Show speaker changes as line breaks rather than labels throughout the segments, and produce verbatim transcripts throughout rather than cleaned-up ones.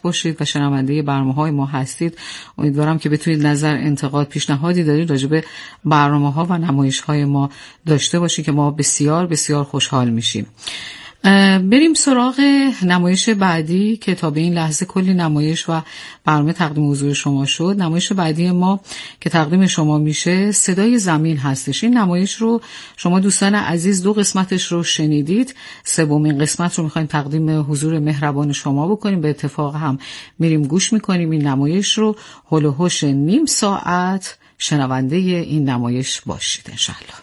باشید و شنونده برنامه‌های ما هستید. امیدوارم که بتونید نظر، انتقاد، پیشنهادی دارید راجع به برنامه‌ها و نمایش‌های ما داشته باشید که ما بسیار بسیار خوشحال میشیم. بریم سراغ نمایش بعدی که تا به این لحظه کلی نمایش و برنامه تقدیم حضور شما شد. نمایش بعدی ما که تقدیم شما میشه صدای زمین هستش. این نمایش رو شما دوستان عزیز دو قسمتش رو شنیدید. سومین قسمت رو میخوایم تقدیم حضور مهربان شما بکنیم. به اتفاق هم میریم گوش میکنیم این نمایش رو. هول و هوش نیم ساعت شنونده این نمایش باشید انشالله.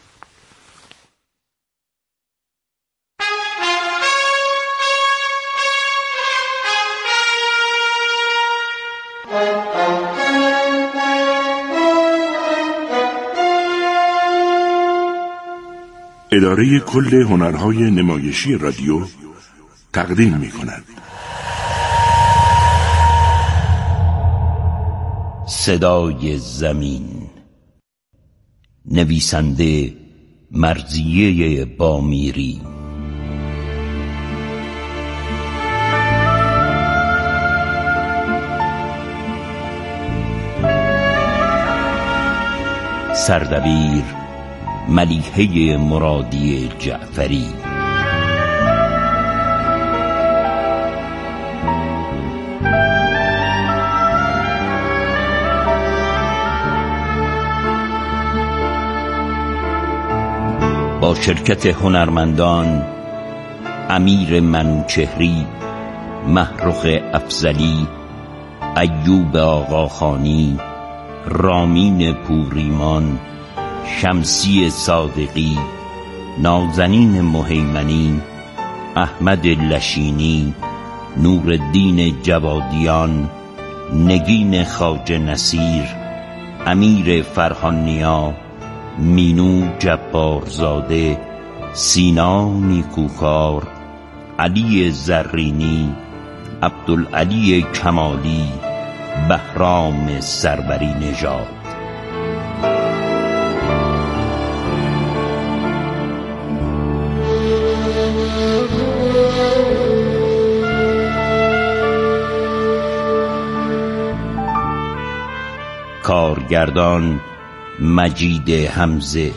اداره کل هنرهای نمایشی رادیو تقدیم می کند
صدای زمین. نویسنده مرضیه بامیری. سردبیر ملیحه مرادی جعفری. با شرکت هنرمندان امیر منوچهری، محروق افضلی، ایوب آقاخانی، رامین پوریمان، شمسی صادقی، نازنین مهیمنی، احمد لشینی، نورالدین جوادیان، نگین خواجه نصیر، امیر فرهانیا، مینو جبارزاده، سینا نیکوکار، علی زرینی، عبدالعلی کمالی، بهرام سروری نژاد. کارگردان مجید حمزه.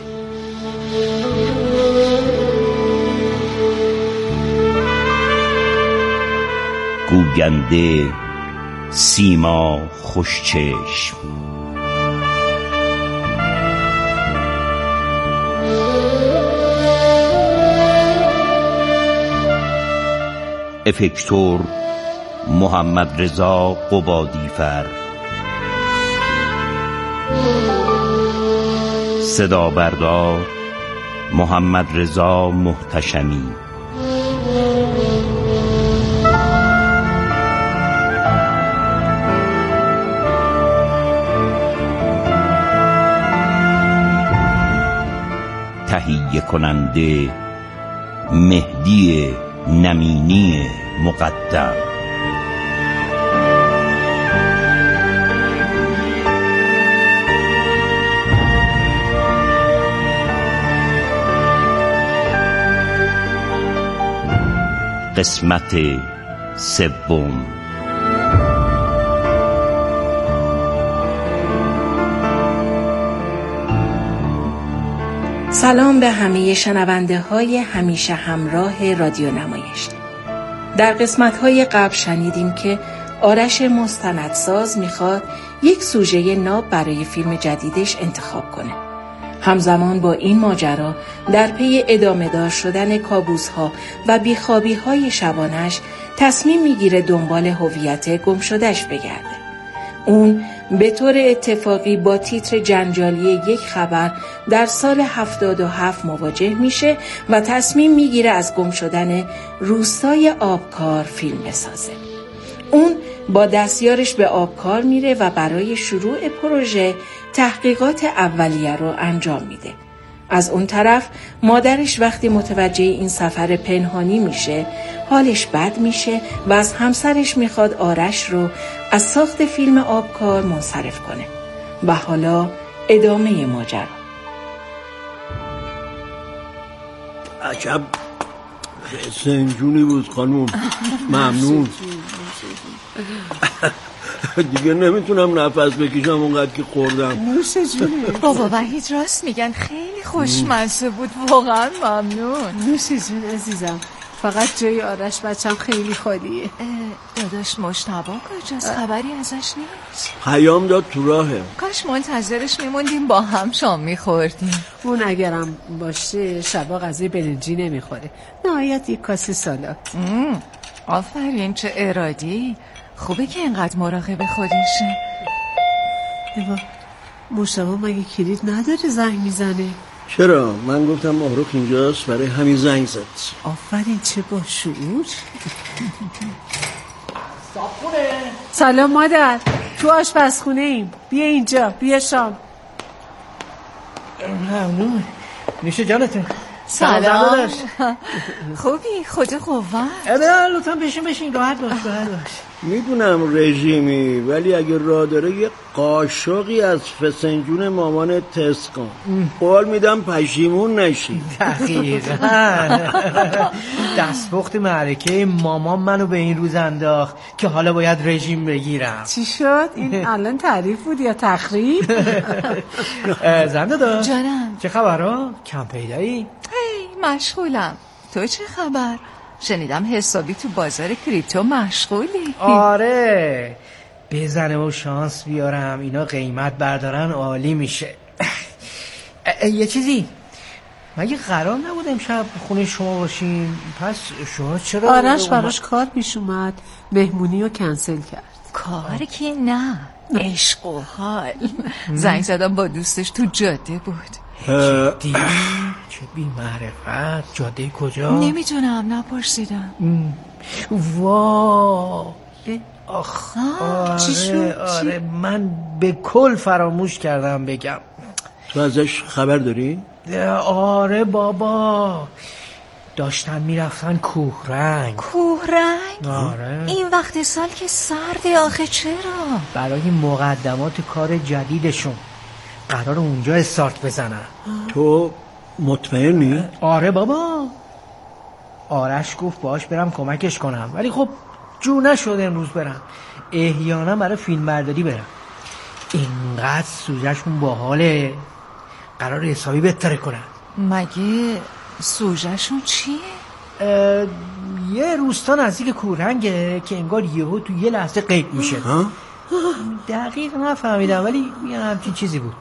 گوینده سیما خوشچشم. افکتور محمد رضا قبادیفر. صدا بردار محمد رضا محتشمی. تهیه کننده مهدی نمینی مقدم. قسمت سوم.
سلام به همه شنونده های همیشه همراه رادیو نمایش. در قسمت های قبل شنیدیم که آرش مستندساز میخواد یک سوژه ناب برای فیلم جدیدش انتخاب کنه. همزمان با این ماجرا در پی ادامه دار شدن کابوس‌ها و بیخوابی‌های شبانش تصمیم میگیره دنبال هویت گم شده‌اش بگرده. اون به طور اتفاقی با تیتر جنجالی یک خبر در سال هفتاد و هفت مواجه میشه و تصمیم میگیره از گم شدن روستای آبکار فیلم بسازه. اون با دستیارش به آبکار میره و برای شروع پروژه تحقیقات اولیه رو انجام میده. از اون طرف مادرش وقتی متوجه این سفر پنهانی میشه حالش بد میشه و از همسرش میخواد آرش رو از ساخت فیلم آبکار منصرف کنه. و حالا ادامه ماجرا.
عجب سنجونی بود خانوم. ممنون. دیگه نمیتونم نفس بکشم اونقدر که خوردم.
نوش جونه.
بابا وحید راست میگن، خیلی خوشمزه بود، واقعا ممنون.
نوش جون عزیزم، فقط جای آرش بچم خیلی خالیه.
داداش مجتبی کجاست؟ خبری ازش نیست؟
پیام داد تو راهه.
کاش منتظرش میموندیم با هم شام میخوردیم.
اون اگرم باشه شبا غذای برنجی نمیخوره، نهایت یک کاسه سالاد.
آفرین، چه ارادی. خوبه که اینقدر مراقب خودشه.
ایوا مجتبی مگه کلید نداره زنگ میزنه؟
چرا؟ من گفتم ماهروخ اینجاست، برای همین زنگ زد.
آفرین، چه با شعور. سلام مادر، تو آشپزخونه ایم، بیا اینجا، بیا شام.
ممنون. میشه جانتون.
سلام. خوبی؟ خدا قوت.
لطفا بشین بشین، راحت باش راحت باش.
میدونم رژیمی، ولی اگه راه داره یه قاشقی از فسنجون مامان تست کن. قول میدم پشیمون نشی.
دقیقا. دستپخت معرکه مامان منو به این روز انداخت که حالا باید رژیم بگیرم.
چی شد؟ این الان تعریف بود یا تخریب؟
زنده دار
جانم.
چه خبرها؟ کم پیدایی؟
هی مشغولم. تو چه خبر؟ شنیدم حسابی تو بازار کریپتو مشغولی.
آره، بزنه و شانس بیارم اینا قیمت بردارن عالی میشه. یه چیزی، مگه قرار نبود امشب خونه شما باشیم؟ پس شما چرا؟
آرش براش کار پیش اومد، مهمونی رو کنسل کرد.
کاری که نه، عشق و حال. زنگ زدم با دوستش تو جاده بود.
دی چه بی معرفت. جاده کجا؟
نمیدونم، نپرسیدم.
وا آخ، آره
چی شد؟
آره من به کل فراموش کردم بگم.
تو ازش خبر داری؟
آره بابا، داشتن میرفتن کوه رنگ.
کوه رنگ؟
آره.
این وقت سال که سرده آخه. چرا؟
برای مقدمات کار جدیدشون قرار اونجا استارت بزنن.
تو مطمئنی؟
آره بابا، آرش گفت باش برم کمکش کنم، ولی خب جو نشد امروز برم. احیانا برای فیلم برداری برم. اینقدر سوژهشون باحاله، قرار حسابی بهتره کنن.
مگه سوژهشون چیه؟
یه روستا نزدیک کورنگه که انگار یهو تو یه لحظه غیب میشه.
ها؟
دقیق نفهمیدم ولی یه همچین چیزی بود.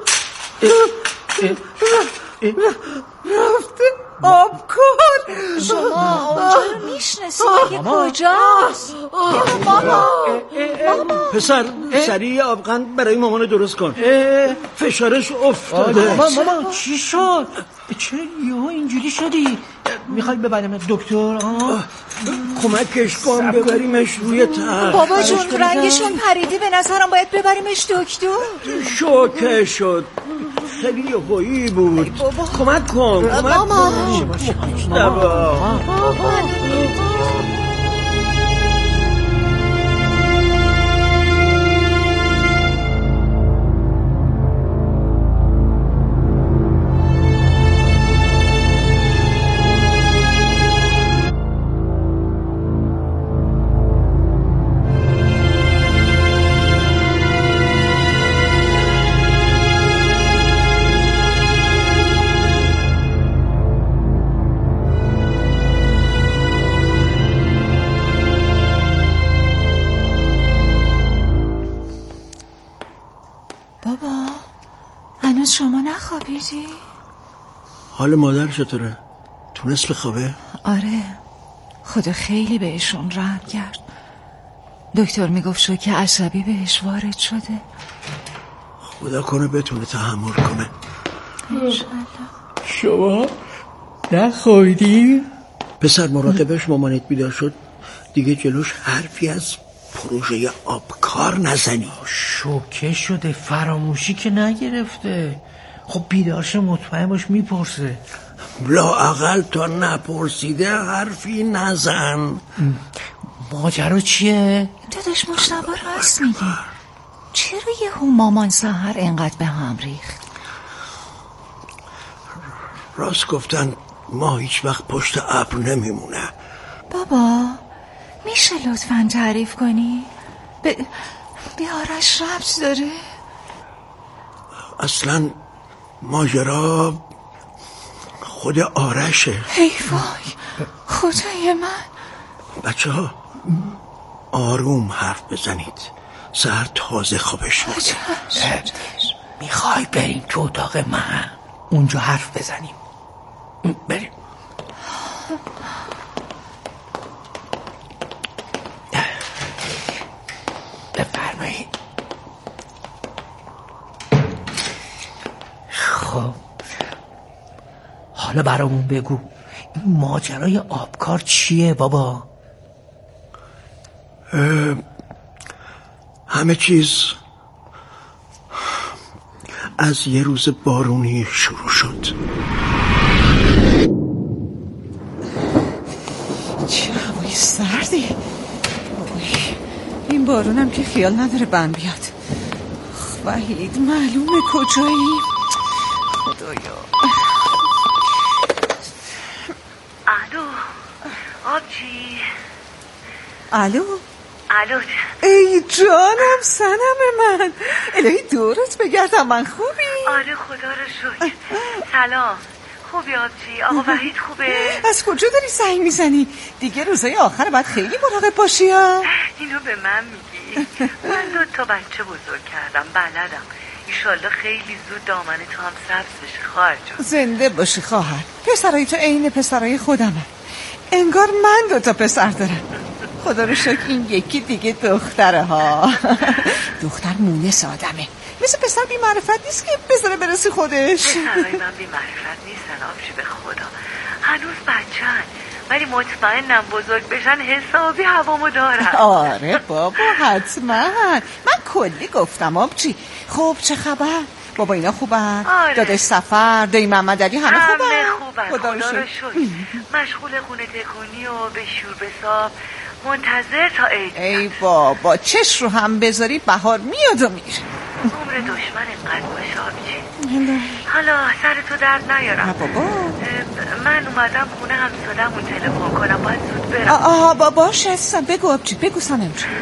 رفته آبکار.
شما اونجا رو میشنسی؟ مگه کجاست؟ ماما
پسر سریع آبقند برای مامان درست کن. فشارش افتاده.
ماما ماما چی شد؟ چرا یهو اینجوری شدی؟ میخوای ببریم دکتر؟
کمکش کن ببریمش روی تخت.
بابا جون رنگشون پریدی، به نظرم باید ببریمش دکتر.
شوکه شد، خیلی یهویی بود. کمک کن.
ماما شما نخوابیدی؟
حال مادر چطوره؟ تونست بخوابه؟
آره، خدا خیلی بهشون رحم کرد. دکتر میگفت شوک عصبی بهش وارد شده.
خدا کنه بتونه تحمل کنه.
انشالله.
شما نخوابیدی؟
پسر مراقبش مامانت بیدار شد دیگه جلوش حرفی از پروژه آبکار نزنی.
شوکه شده، فراموشی که نگرفته. خب بیدارش مطمئن باش میپرسه.
لااقل تا نپرسیده حرفی نزن.
ماجرا چیه؟
داداش مجتبی راست میگه. چرا یهو مامان سحر اینقدر به هم ریخت؟
راست گفتن ما هیچ وقت پشت ابر نمیمونه.
بابا میشه لطفاً تعریف کنی؟ به, به آرش ربط داره؟
اصلا ماجرا خود آرشه.
ای وای خدای من.
بچه ها آروم حرف بزنید، سر تازه خوابش برده.
میخوای بریم تو اتاق من اونجا حرف بزنیم؟ بریم. بفرمایید. خب حالا برامون بگو این ماجرای آبکار چیه بابا؟
همه چیز از یه روز بارونی شروع شد.
چه هوای سردی. این بارونم که خیال نداره بند بیاد. وحید معلومه کجایی. خدایا.
الو آبجی.
الو
الو.
ای جانم صنم من، الهی دورت بگردم. من خوبی؟
آره خدا رو شکر. سلام. خوبی آبجی؟ آقا وحید خوبه؟
از کجا داری زنگ میزنی؟ دیگه روزای آخر باید خیلی مراقب باشی ها.
اینو به من میگی؟ من دو تا بچه بزرگ کردم، بلدم. ایشالله خیلی زود دامن تو هم سبز بشه خواهر جون.
زنده باشی خواهر. پسرای تو عین پسرای خودمه. انگار من دو تا پسر دارم. خدا رو شکر این یکی دیگه دختره ها. دختر مونس آدمه، مثل پسر بی معرفت نیست که بذاره برسی خودش.
پسرای من بی معرفت نیستن آبجی به خدا، هنوز بچه‌ن، ولی مطمئنم بزرگ بشن حسابی هوامو دارن.
آره بابا حتما. من کلی گفتم آبجی. خب چه خبر؟ بابا اینا خوبن؟
آره.
داداش سفر، دایی محمد علی همه خوبن؟
همه خوبن
خدا رو شکر.
مشغول خونه تکونی و به شور بساب، منتظر تا عید.
ای بابا چش رو هم بذاری بهار میاد و میره.
عمر دشمن اینقدر باشه آبجی. حالا سر تو درد نیارم.
بابا
من اومدم خونه همسادمون تلفن کنم، باید زود برم.
آها بابا باشه عزیزم، بگو آبجی، بگو سنم جون.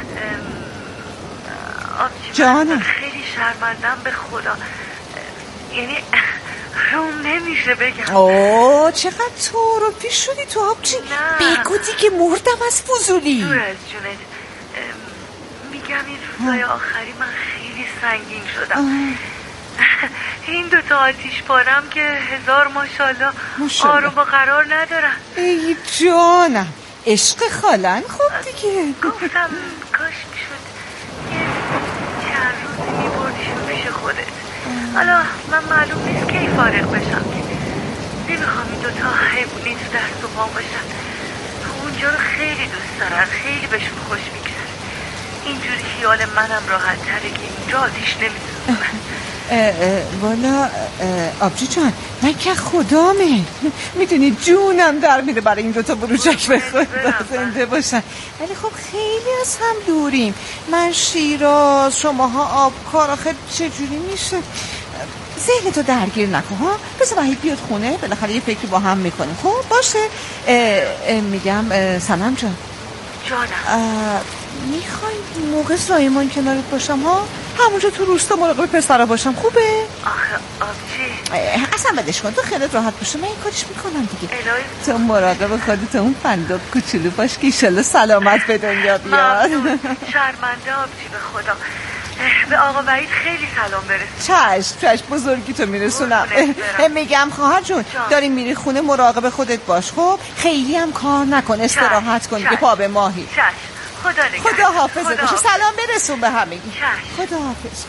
آبجی
جانم
خیلی شرمندم به خدا، یعنی روم نمیشه بگم.
اوه چقدر تو رو پیش شدی تو آبجی. بگو دیگه مردم از فضولی.
دور از جونت. میگم این روزای آخری من خیلی سنگین شدم. این دوتا آتیش پارم که هزار ماشالله آروم و قرار ندارن.
ای جانم عشق خالن. خب دیگه
گفتم کاش میشد یه چند روزی میبردیشون پیش خودت. حالا من معلوم نیست کی فارغ بشم که نمیخوام این دوتا حیبونی تو دست و پام باشن. اونجا رو خیلی دوست دارن، خیلی بهشون خوش میگذره. اینجوری خیال منم راحت تره که اینجا آتیش نمیسوزنن.
والا آبجی جان من که خدامه، میدونی جونم در میره برای این دوتا بروجک به خدا زنده باشن. ولی خب خیلی از هم دوریم، من شیراز شماها آبکار. آخه چجوری میشه؟ ذهن تو درگیر نکن ها. بذار وحید بیاد خونه، بالاخره یه فکری با هم میکنیم. خب باشه. اه اه میگم سنم جان
جانم
میخوای موقع زایمان کنارت باشم ها؟ همونجا تو روستا مراقب پسرا باشم. خوبه؟
آخه آبجی
اصلا بدش کن، تو خیلیت راحت باشه، من این کارش میکنم دیگه.
الهی
تو مراقب خودت، اون فندق کوچولو باش که ایشالله سلامت به دنیا بیاد.
شرمنده آبجی به خدا. به آقا وحید خیلی سلام برس.
چشم چشم بزرگی تو میرسونم. میگم خواهر جون داری میری خونه مراقب خودت باش. خب خیلی هم کار نکن، استراحت کن که پا به ماهی.
چشم خدا نگهدار.
خدا حافظت باشه. سلام برسون به همگی. خدا حافظ. خدا حافظ.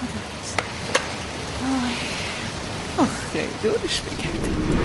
آخه دورش بگردم.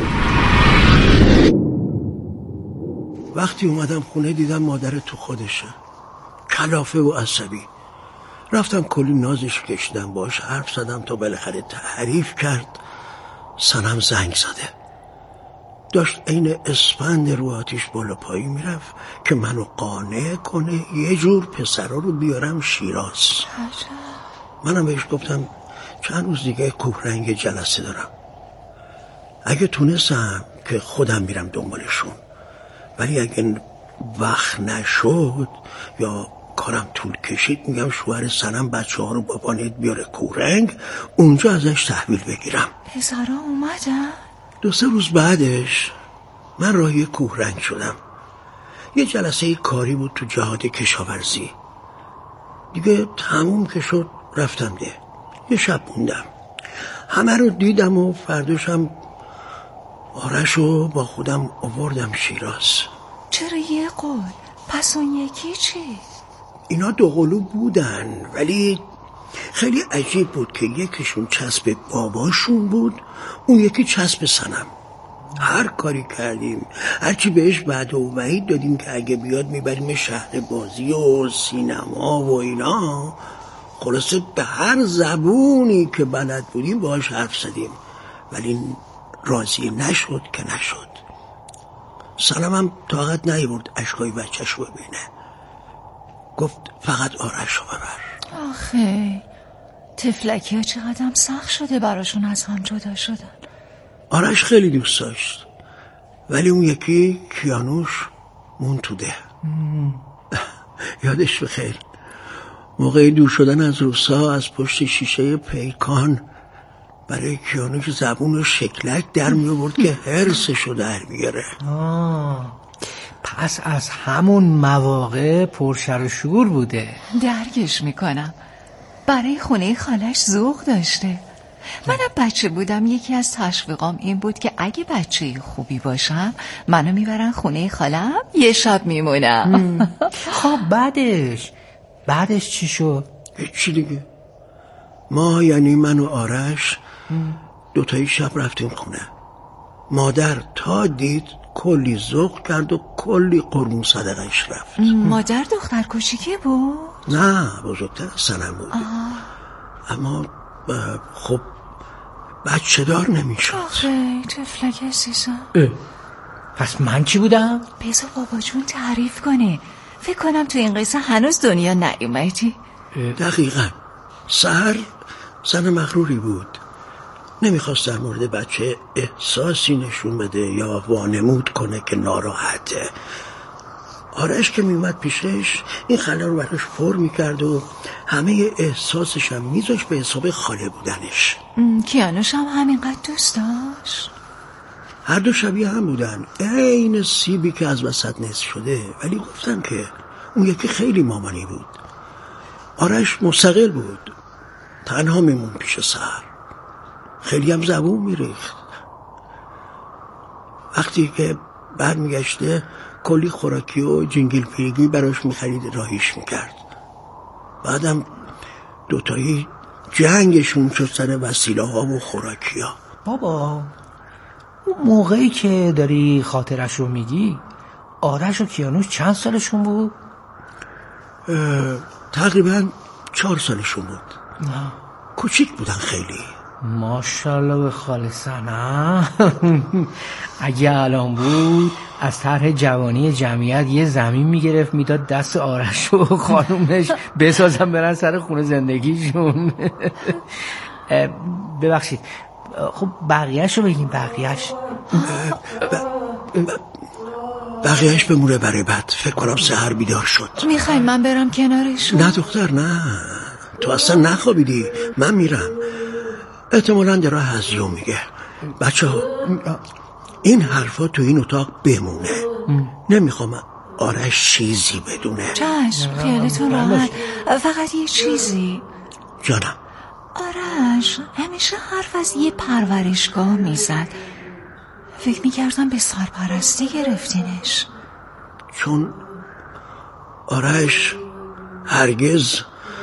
وقتی اومدم خونه دیدم مادر تو خودشه، کلافه و عصبی. رفتم کلی نازش کشیدم، باش حرف زدم تا بالاخره تعریف کرد. سنم زنگ زده، داشت عین اسفند رو آتیش بالا پایی میرفت که منو قانع کنه یه جور پسرا رو بیارم شیراز. منم بهش گفتم چند روز دیگه کوهرنگ جلسه دارم، اگه تونستم که خودم میرم دنبالشون، ولی اگه وقت نشد یا کارم طول کشید میگم شوهر سنم بچه ها رو با پانیت بیاره کورنگ، اونجا ازش تحویل بگیرم.
پسرا اومدن؟
دو سه روز بعدش من راهی کورنگ شدم. یه جلسه کاری بود تو جهاد کشاورزی. دیگه تموم که شد رفتم ده. یه شب موندم. همه رو دیدم و فرداشم آرش رو با خودم آوردم شیراز.
چرا یه قول؟ پس اون یکی چی؟
اینا دو قلو بودن ولی خیلی عجیب بود که یکیشون چسب باباشون بود، اون یکی چسب سنم. هر کاری کردیم، هرچی بهش وعده و وعید دادیم که اگه بیاد میبریم شهر بازی و سینما و اینا، خلاصه به هر زبونی که بلد بودیم باهاش حرف زدیم ولی راضی نشد که نشد. سنم هم طاقت نیاورد اشکای بچه‌ش رو ببینه، گفت فقط آرش رو ببر.
آخه تفلکی ها چقدر سخت شده براشون از هم جدا شدن.
آرش خیلی دوست داشت ولی اون یکی کیانوش مون تو ده. یادش بخیر موقع دور شدن از روسا از پشت شیشه پیکان برای کیانوش زبون و شکلک در می آورد که حرصشو در بیاره.
پس از همون مواقع پرشر و شور بوده.
درکش میکنم. برای خونه خالش ذوق داشته. منم بچه بودم یکی از تشویقام این بود که اگه بچه خوبی باشم منو میبرن خونه خالم یه شب میمونم.
خب بعدش بعدش چی شد؟
چی دیگه؟ ما یعنی من و آرش دوتایی شب رفتیم خونه. مادر تا دید کلی ذوق کرد و کلی قربون صدقش رفت.
مادر دختر کوچیکی بود؟
نه بزرگتر از سنم بود. اما خب بچه دار نمیشد.
آخه تفلک عزیزم.
پس من چی بودم؟
بذار بابا جون تعریف کنه. فکر کنم تو این قصه هنوز دنیا نیومدی.
دقیقا سحر زن مغروری بود، نمیخواست در مورد بچه احساسی نشون بده یا وانمود کنه که ناراحته. آرش که میومد پیشش این خلا رو براش پر میکرد و همه احساسش هم میذاش به حساب خاله بودنش.
کیانوش هم همینقدر دوست داشت؟
هر دو شبیه هم بودن، عین سیبی که از وسط نصف شده، ولی گفتم که اون یکی خیلی مامانی بود. آرش مستقل بود، تنها میمون پیش سحر، خیلی هم زبون میریخت. وقتی که برمیگشته کلی خوراکی و جنگل پیگی براش میخرید راهیش میکرد. بعدم دوتایی جنگشون شد سر وسیله ها و خوراکی ها.
بابا اون موقعی که داری خاطرش رو میگی آرش و کیانوش چند سالشون بود؟
تقریبا چهار سالشون بود. نه. کوچیک بودن خیلی.
ماشاءالله به خاله سنم. اگه الان بود از طرح جوانی جمعیت یه زمین میگرفت میداد دست آرش و خانومش بسازن برن سر خونه زندگیشون. ببخشید خب بقیهش رو بگیم. بقیهش
بقیهش بمونه برای بعد. فکر کنم سحر بیدار شد.
میخوای من برم کنارشون؟
نه دختر نه، تو اصلا نخوابیدی، من میرم. احتمالاً داره هزیو میگه. بچه ها این حرفا تو این اتاق بمونه. نمیخوام آرش چیزی بدونه.
چشم خیالتون راحت. فقط یه چیزی.
جانم.
آرش همیشه حرف از یه پرورشگاه میزد. فکر میکردم به سرپرستی گرفتینش.
چون آرش هرگز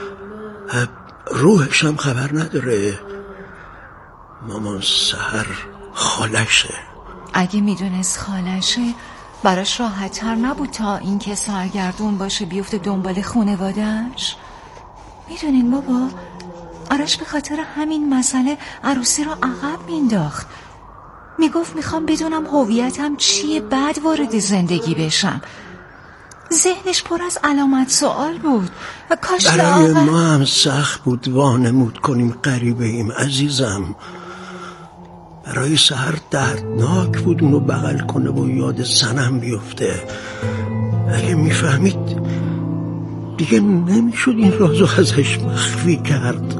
روحش هم خبر نداره. مامان سحر خالشه.
اگه میدونست خالشه براش راحت تر نبود تا این که سرگردون باشه بیفته دنبال خونوادهش. میدونین بابا آرش به خاطر همین مسئله عروسی رو عقب مینداخت. میگفت میخوام بدونم هویتم چیه بعد وارد زندگی بشم. ذهنش پر از علامت سوال بود و کاش
برای
آقا...
ما هم سخت بود وانمود کنیم غریبه ایم عزیزم. برای سحر دردناک بود اونو بغل کنه و یاد سنم بیفته. اگه میفهمید دیگه نمیشد این رازو ازش مخفی کرد.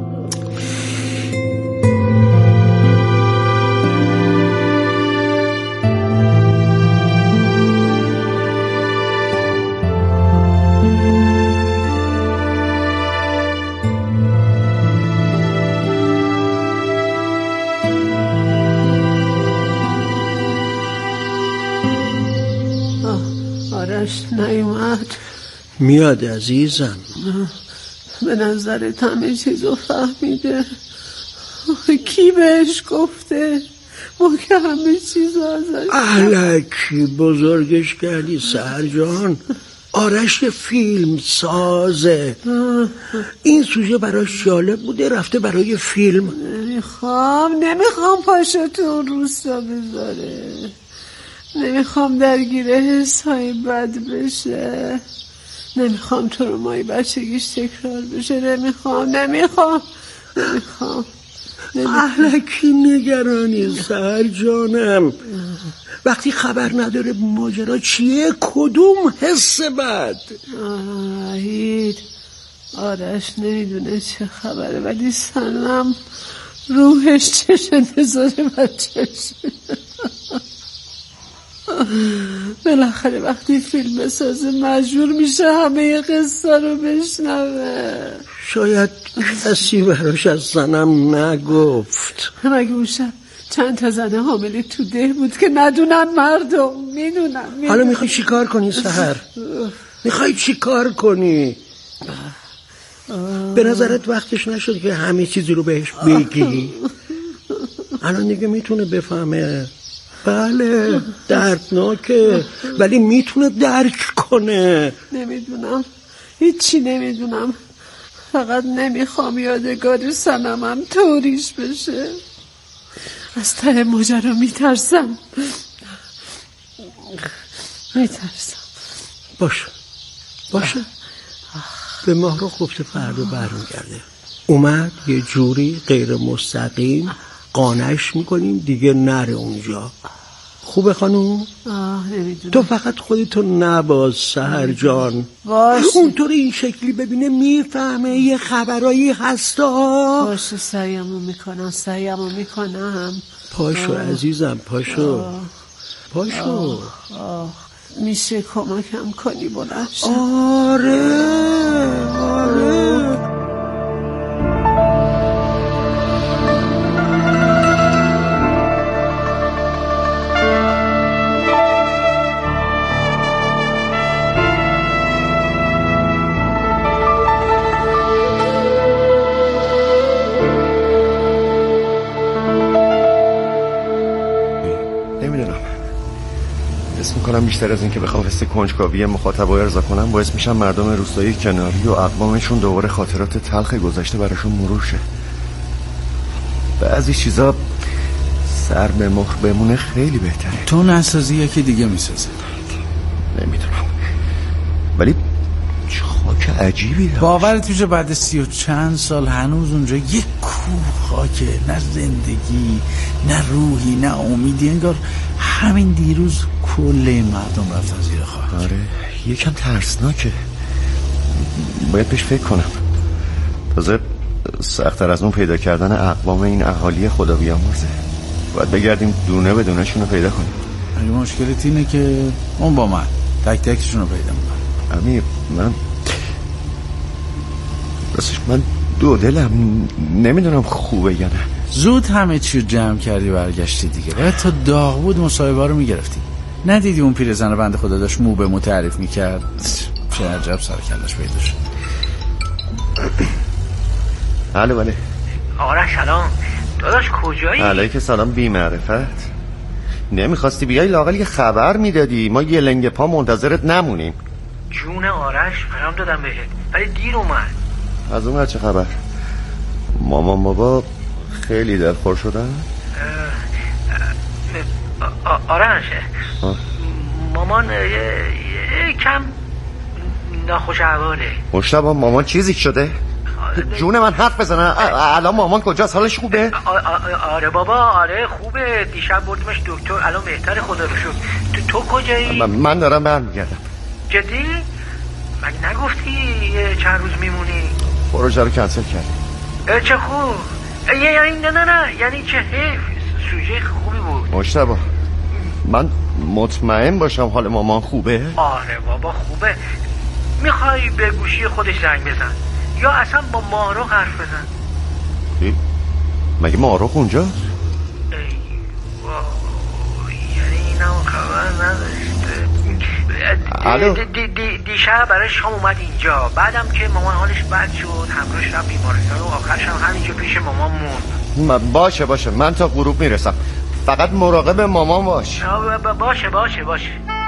آرش نیومد؟
میاد عزیزم.
به نظرت همه چیزو فهمیده؟ کی بهش گفته؟ ما که همه چیزو ازش
الکی بزرگش کردی سحر جان. آرش فیلم سازه. این سوژه براش جالب بوده، رفته برای فیلم.
نمیخوام نمیخوام پاشو تو اون روستا بذاره. نمیخوام درگیر حسای بد بشه. نمیخوام ترومای بچگیش تکرار بشه. نمیخوام نمیخوام نمیخوام
الکی نگرانی سحر جانم. وقتی خبر نداره ماجرا چیه، کدوم حس بد؟
آهید آرش نمیدونه چه خبره، ولی سنم روحش چشه نذاره بچهش. بالاخره وقتی فیلم بسازه مجبور میشه همه قصه رو بشنوه.
شاید کسی براش از زنم نگفت.
مگه اون شب چند تا زنه حامله تو ده بود که ندونن مردم؟ میدونم.
حالا میخوای چی کار کنی سحر؟ میخوای چی کار کنی؟ به نظرت وقتش نشد که همه چیزی رو بهش بگی؟ الان دیگه میتونه بفهمه. بله دردناکه ولی میتونه درک کنه.
نمیدونم، هیچی نمیدونم. فقط نمیخوام یادگار سنمم طوریش بشه. از ته ماجرا میترسم میترسم.
باشه باشه به ماه رو گفته فردا برمیگرده. اومد یه جوری غیر مستقیم قانعش میکنیم دیگه نره اونجا. خوبه خانوم؟
آه نمیدونم.
تو فقط خودتو نباز سحر جان.
باشه.
اونطور این شکلی ببینه میفهمه یه خبرایی هستا.
باشه سعیمو میکنم سعیمو میکنم.
پاشو آه. عزیزم پاشو آه. پاشو
آه. آه. میشه کمکم کنی بلند شم؟
آره آره
کنم بیشتر از این که بخوام حس کنجکاوی مخاطب رو ارضا کنم باعث میشم مردم روستایی کناری و اقوامشون دوباره خاطرات تلخ گذشته براشون مرور شه. بعضی چیزا سر به مخ بمونه خیلی بهتره.
تو نسازی یکی دیگه میسازه.
نمیدونم ولی چه خاک عجیبی داشت.
باورت میشه بعد سی و چند سال هنوز اونجا یک کوه خاکه، نه زندگی نه روحی نه امیدی، انگار همین دیروز کل این مردم رفتن زیر خاک.
آره یکم ترسناکه، باید بهش فکر کنم. تازه سخت‌تر از اون پیدا کردن اقوام این اهالی خدا بیامرزه. باید بگردیم دونه به دونه‌شون رو پیدا کنیم.
اگه مشکلت اینه که اون با من تک تکشون رو پیدا میکنم.
امیر من راستش من دو دلم نمیدونم خوبه یا نه.
زود همه چی رو جمع کردی برگشتی دیگه. باید تا داغ بود مصاحبه رو میگرفتی. ندیدی اون پیرزن بنده خدا داشت مو به مو تعریف میکرد؟ چه عجب سر کلش پیدا شد.
بله بله.
آرش سلام داداش کجایی؟
علیک سلام بی معرفت. نمیخواستی بیای لااقل یه خبر میدادی، ما یه لنگ پا منتظرت نمونیم.
جون آرش پیام دادم بهت ولی دیر اومد.
از اون چه خبر؟ مامان بابا خیلی دلخور شدن؟
آرش مامان کم ناخوش احواله.
مشتبه مامان چیزی شده؟ جون من حرف بزنه. الان مامان کجاست؟ حالش خوبه؟
آره بابا آره خوبه. دیشب بردیمش دکتر الان بهتره خدا رو شکر. تو, تو کجایی؟
من دارم برمیگردم.
جدی؟ مگه نگفتی یه چند روز میمونی؟
پروژه رو کنسل کردی.
چه خوب. یعنی نه نه نه یعنی چه حیف. سوژه خوبی بود.
مجتبی من مطمئن باشم حال مامان خوبه؟
آره بابا خوبه. میخوای به گوشی خودش زنگ بزن یا اصلا با ماروخ حرف بزن؟
ای؟ مگه ماروخ اونجاست؟
ای وای یعنی اینم خبر نداشته.
الو
دی دی دیشب برای شام اومد اینجا، بعدم که مامان حالش بد شد همراهش رفت بیمارستان و آخرش هم همینجا پیش مامان موند.
باشه باشه من تا غروب میرسم، فقط مراقب مامان باش.
باشه باشه باشه.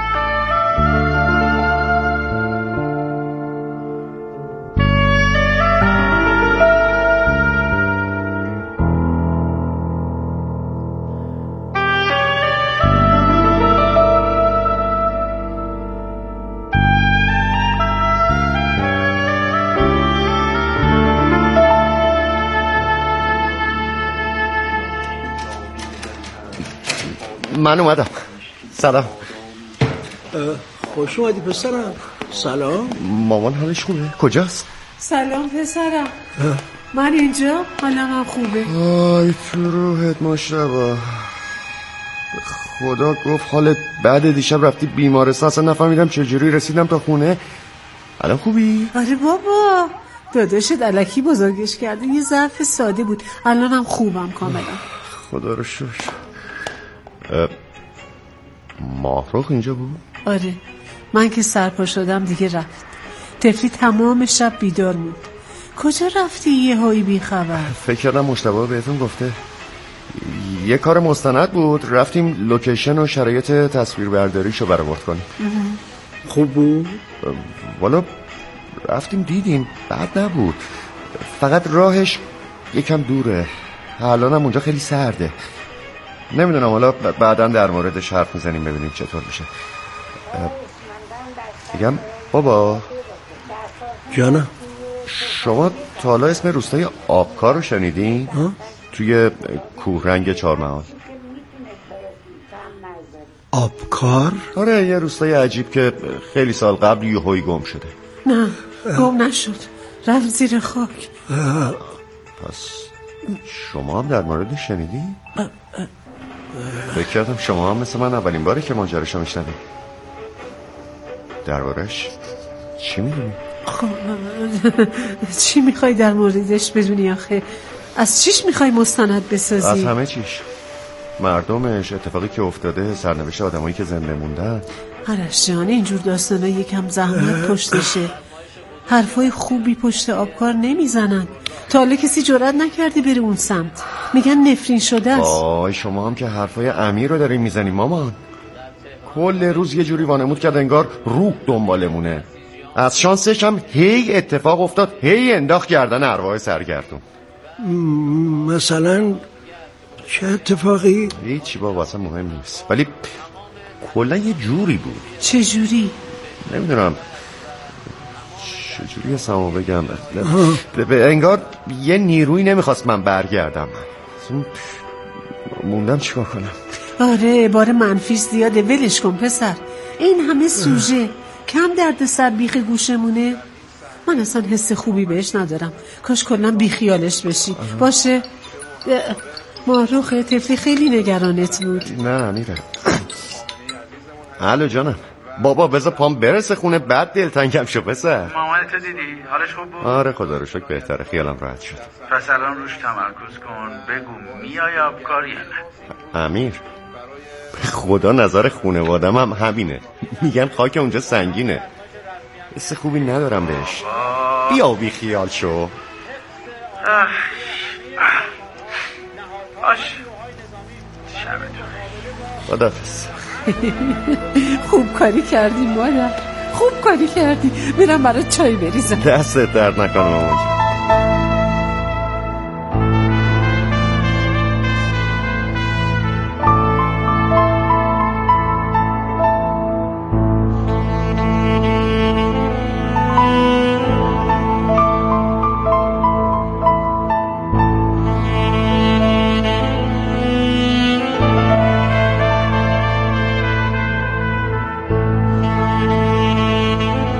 من اومدم. سلام.
خوش اومدی پسرم. سلام.
مامان حالش خوبه؟ کجاست؟
سلام پسرم. من اینجا حالم هم خوبه.
آی تو روحت مشتبه. خدا گفت حالت بعد دیشب رفتی بیمارستان، اصلا نفهمیدم چجوری رسیدم تا خونه. الان خوبی؟
آره بابا داداشت الکی بزرگش کرده، یه ظرف ساده بود، الان هم خوبم کاملا.
خدا رو شکر. ماهرخ اینجا بود؟
آره من که سرپا شدم دیگه رفت. طفلی تمام شب بیدار بود. کجا رفتی یه هایی بی خبر؟
فکر کردم مشتبه بهتون گفته. یه کار مستند بود، رفتیم لوکیشن و شرایط تصویربرداریشو برآورد کنیم.
خوب بود؟
والا رفتیم دیدیم، بد نبود، فقط راهش یکم دوره، الانم اونجا خیلی سرده. نمیدونم حالا بعداً در موردش حرف میزنیم ببینیم چطور میشه. میگم بابا
جانم،
شما تا حالا اسم روستای آبکار رو شنیدین؟ توی کوهرنگ چهارمحال.
آبکار؟
آره یه روستای عجیب که خیلی سال قبل یهویی گم شده.
نه گم نشد، رفت زیر خاک.
پس شما هم در موردش شنیدین؟ فکر کردم شما هم مثل من اولین باره که ماجراشو میشنوید. دربارش چی میدونی؟
خب چی میخوای در موردش بدونی آخه؟ از چیش میخوای مستند بسازی؟
از همه چیش، مردمش، اتفاقی که افتاده، سرنوشت آدمایی که زنده موندن.
آرش جان اینجور داستانا یکم زحمت پشتشه، حرفای خوبی پشت آبکار نمیزنن. تا حالا کسی جرئت نکرده بره اون سمت، میگن نفرین شده است.
آی شما هم که حرفای امیر رو دارین میزنین مامان. کل روز یه جوری وانمود کرد انگار روح دنبالمونه. از شانسش هم هی اتفاق افتاد، هی انداخت گردن ارواح سرگردون.
مثلا چه اتفاقی؟
هیچی بابا اصلا مهم نیست، ولی کلا یه جوری بود.
چه جوری؟
نمیدونم چجوری اسمو بگم. انگار یه نیروی نمیخواست من برگردم، موندم چیکار کنم.
آره بار منفیش زیاده، ولش کن پسر. این همه سوژه کم درد سر بیخ گوشمونه. من اصلا حس خوبی بهش ندارم، کاش کلا بی خیالش بشی. آه. باشه ماروخ طفلی خیلی نگرانت بود.
نه میره. الو جانم. بابا بذار پام برسه خونه بعد دلتنگم شو پسر.
مامانتو دیدی؟ حالش خوب بود؟
آره خدا رو شکر بهتره، خیالم راحت شد.
پس الان روش تمرکز کن، بگو میای آبکار یا نه.
امیر به خدا نظر خونوادم هم همینه، میگن خاک اونجا سنگینه، حس خوبی ندارم بهش. بیا بی خیال شو.
باش شبتون
خداحافظ.
خوب کاری کردی مادر، خوب کاری کردی. میرم برای چای بریزم.
دستت درد نکنه مامان.